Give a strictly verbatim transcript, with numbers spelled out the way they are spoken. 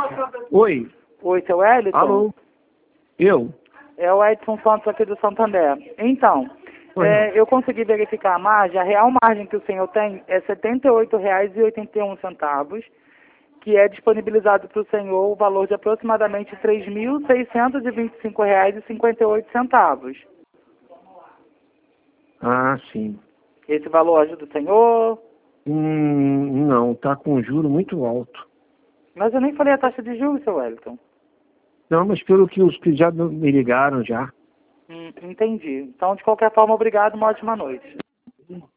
Oi. Oi, seu Wellington? Alô? Eu? É o Edson Santos aqui do Santander. Então, é, eu consegui verificar a margem. A real margem que o senhor tem é setenta e oito reais e oitenta e um centavos, que é disponibilizado para o senhor o valor de aproximadamente três mil seiscentos e vinte e cinco reais e cinquenta e oito centavos. Ah, sim. Esse valor ajuda o senhor? Hum, não, tá com juro muito alto. Mas eu nem falei a taxa de juros, seu Wellington. Não, mas pelo que os que já me ligaram já. Hum, entendi. Então, de qualquer forma, obrigado, uma ótima noite.